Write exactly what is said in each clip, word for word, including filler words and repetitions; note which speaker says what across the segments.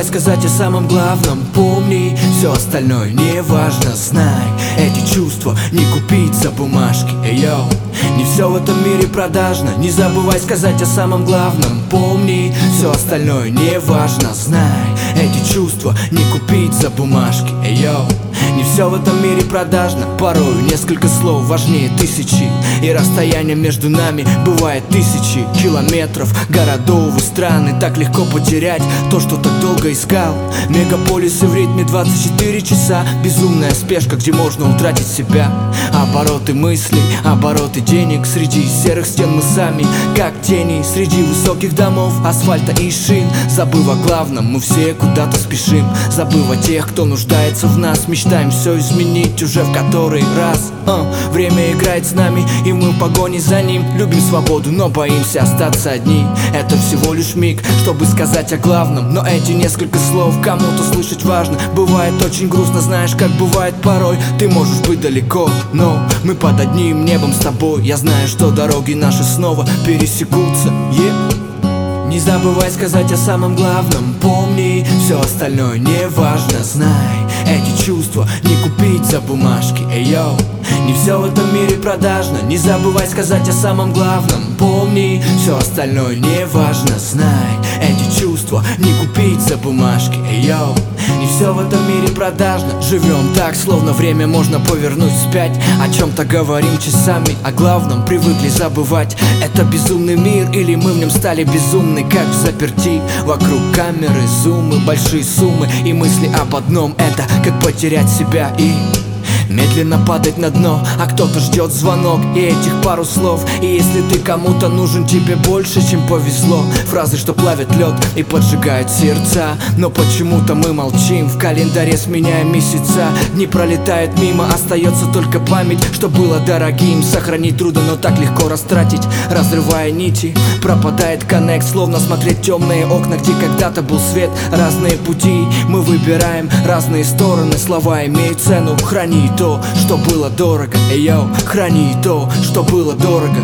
Speaker 1: забывай сказать о самом главном. Помни, все остальное не важно. Знай, эти чувства не купить за бумажки. Эй, йоу, не все в этом мире продажно. Не забывай сказать о самом главном. Помни, все остальное не важно. Знай, эти чувства не купить за бумажки. Эй, йоу, не все в этом мире продажно. Порою несколько слов важнее тысячи, и расстояние между нами бывает тысячи километров, городов и стран. И так легко потерять то, что так долго искал. Мегаполисы в ритме двадцать четыре часа. Безумная спешка, где можно утратить себя. Обороты мыслей, обороты денег. Среди серых стен мы сами, как тени. Среди высоких домов, асфальта и шин. Забыв о главном, мы все куда-то спешим. Забыв о тех, кто нуждается в нас. Мечтаем все изменить уже в который раз. uh, Время играет с нами, и мы в погоне за ним. Любим свободу, но боимся остаться одни. Это всего лишь миг, чтобы сказать о главном. Но эти несколько слов кому-то слышать важно. Бывает очень грустно, знаешь, как бывает порой. Ты можешь быть далеко, но мы под одним небом с тобой. Я знаю, что дороги наши снова пересекутся. yeah. Не забывай сказать о самом главном. Помни, все остальное не важно. Знай, эти чувства не купить за бумажки. Эй, йоу, не все в этом мире продажно. Не забывай сказать о самом главном. Помни, все остальное не важно. Знай, эти чувства не купить за бумажки. Эй, йоу, не все в этом мире продажно. Живем так, словно время можно повернуть вспять. О чем-то говорим часами, о главном привыкли забывать. Это безумный мир, или мы в нем стали безумны, как в заперти. Вокруг камеры, зумы, большие суммы и мысли об одном. Это как потерять себя и медленно падать на дно. А кто-то ждет звонок и этих пару слов. И если ты кому-то нужен, тебе больше, чем повезло. Фразы, что плавят лед и поджигают сердца. Но почему-то мы молчим, в календаре сменяя месяца. Дни пролетают мимо, остается только память, что было дорогим. Сохранить трудно, но так легко растратить. Разрывая нити, пропадает коннект. Словно смотреть темные окна, где когда-то был свет. Разные пути мы выбираем, разные стороны. Слова имеют цену, храни то, что было дорого. Эй, йоу, храни то, что было дорого.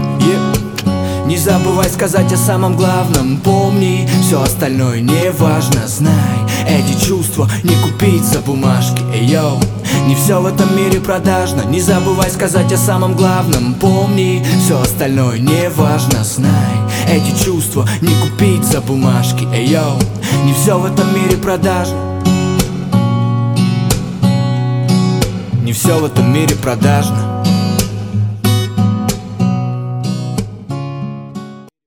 Speaker 1: yeah. Не забывай сказать о самом главном. Помни, все остальное не важно. Знай, эти чувства не купить за бумажки. Эй, йоу, не все в этом мире продажно. Не забывай сказать о самом главном. Помни, все остальное не важно. Знай, эти чувства не купить за бумажки. Эй, йоу, не все в этом мире продажно. Не все в этом мире продажно.